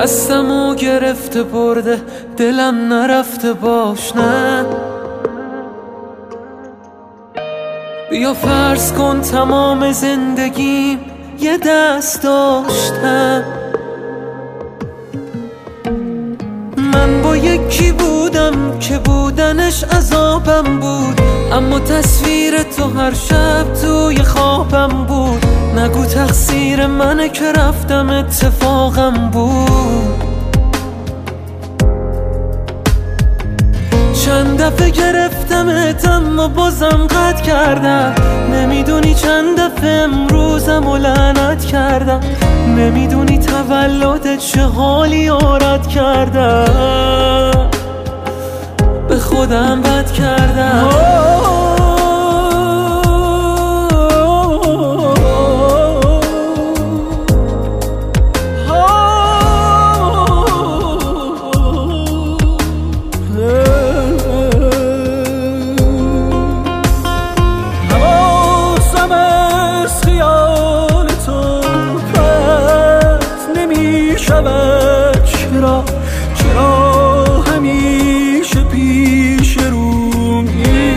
دستمو گرفته برده دلم نرفته باش نه. بیا فرض کن تمام زندگیم یه دست داشتم. من با یکی بودم که بودنش عذابم بود، اما تصویر تو هر شب توی خوابم بود. نگو تقصیر منه که رفتم اتفاقم بود. چند دفعه گرفتمت اما بازم قطع کردم. نمیدونی چند دفعه امروزم و لعنت کردم. نمیدونی تولدت چه حالی آرد کردم. به خودم بد کردم. چرا همیشه پیش رومی؟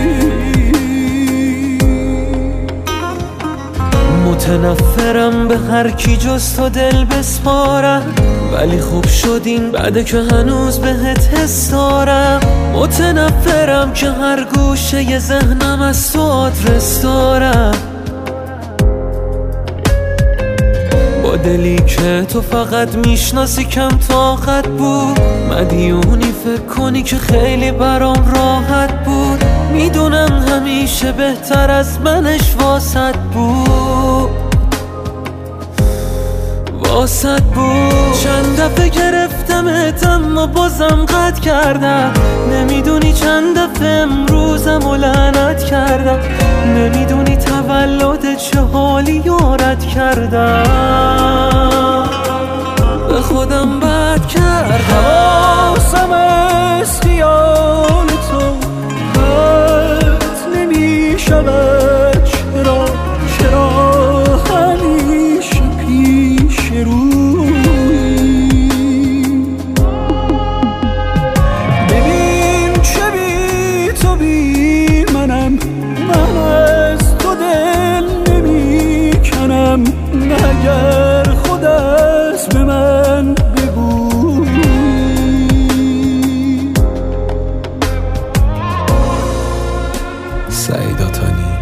متنفرم به هر کی جز تو دل بسپارم، ولی خوب شدین بعد که هنوز بهت حس دارم. متنفرم که هر گوشه ی ذهنم از تو آدرس دارم. با دلی که تو فقط میشناسی کم طاقت بود. مدیونی فکر کنی که خیلی برام راحت بود. میدونم همیشه بهتر از منش واسط بود. چند دفعه گرفتمت اما بازم قطع کردم. نمیدونی چند دفعه امروزم و لعنت کردم. نمیدونی تولدت چه حالی یارت کردم. به خودم بد کردم. حواسم از خیال تو قطع نمیشود. چرا همیشه پیش روی؟ ببین چه بی تو بی منم. من از تو دل نمی کنم. اگر خود از به من بگو. سعید آتانی.